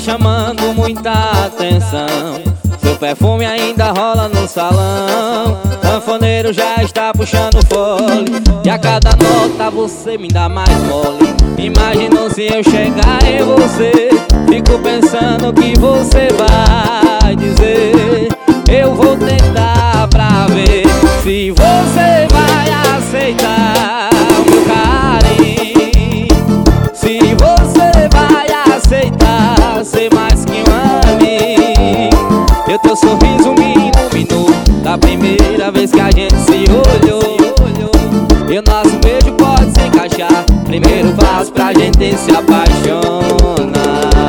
chamando muita atenção. Seu perfume ainda rola no salão. Sanfoneiro já está puxando fole, e a cada nota você me dá mais mole. Imagino se eu chegar em você, fico pensando o que você vai dizer. Eu vou tentar pra ver se você vai aceitar o meu carinho, se você vai aceitar ser mais que um amigo. E o teu sorriso me iluminou da primeira vez que a gente se olhou. E o nosso beijo pode se encaixar, primeiro passo pra gente se apaixonar.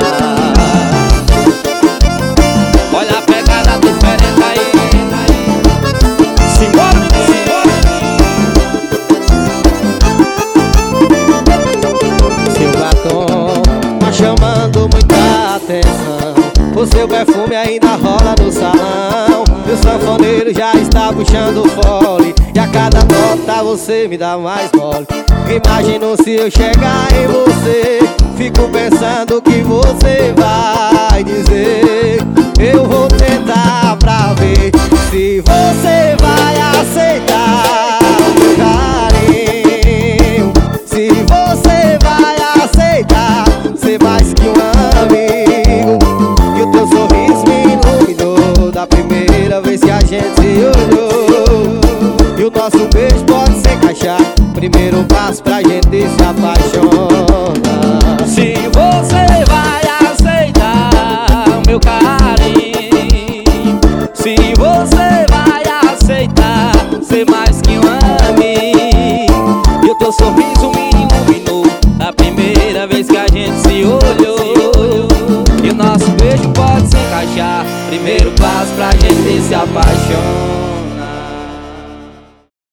Olha a pegada diferente aí. Simbora, simbora. Seu batom tá chamando muita atenção. O seu perfume ainda rola no salão. E o sanfoneiro já está puxando fole, e a cada nota você me dá mais mole. Imagino se eu chegar em você, fico pensando o que você vai dizer. Eu vou tentar pra ver se você vai aceitar o meu carinho, se você vai aceitar ser mais que um amigo. E o teu sorriso me iluminou da primeira vez que a gente se olhou. E o nosso beijo pode se encaixar, primeiro passo pra gente se apaixonar. Se você vai aceitar o meu carinho, se você vai aceitar ser mais que um amigo. E o teu sorriso me iluminou da primeira vez que a gente se olhou. E o nosso beijo pode se encaixar, primeiro passo pra gente se apaixonar.